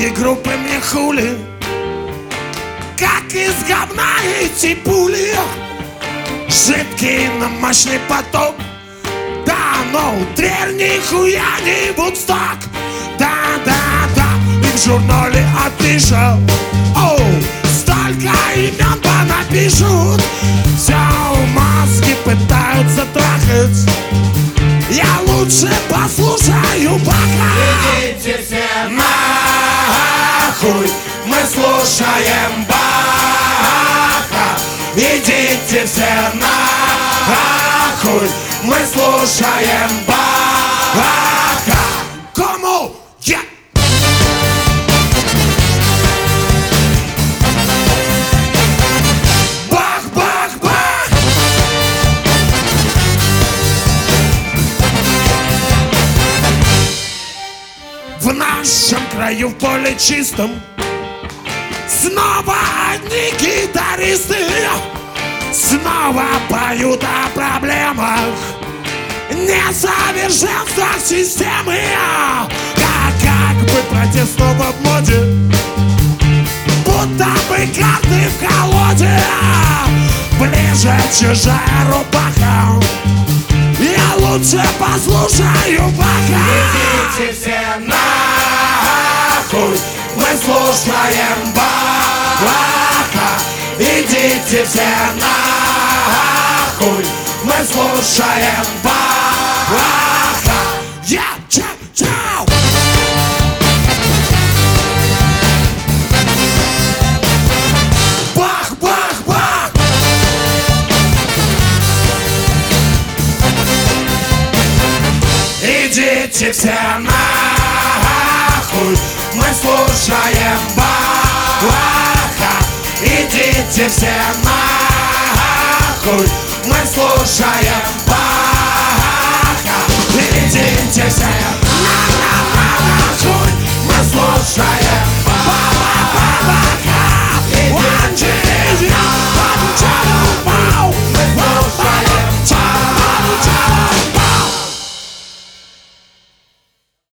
Другие группы мне хули, как из говна эти пули. Жидкий, но мощный поток. Да, но Тверь нихуя не Вудсток. Да, и в журнале отпишут. Оу, столько имен понапишут. Все маски пытаются трахать. Я лучше послушаю Баха. Идите все нахуй, мы слушаем Баха. Идите все нахуй, мы слушаем Баха. Кому? Я. Бах, бах, бах. В нашем краю в поле чистом снова одни гитаристы. Снова поют о проблемах, несовершенствах системы. Как бы протест снова в моде, будто бы карты в колоде. Ближе чужая рубаха, я лучше послушаю Баха. Идите все нахуй, мы слушаем Баха. Идите все нахуй, мы слушаем Баха. Я чау. Бах, бах, бах. Идите все нахуй, мы слушаем Баха. Идите все нахуй, мы слушаем Баха. Идите все нахуй, мы слушаем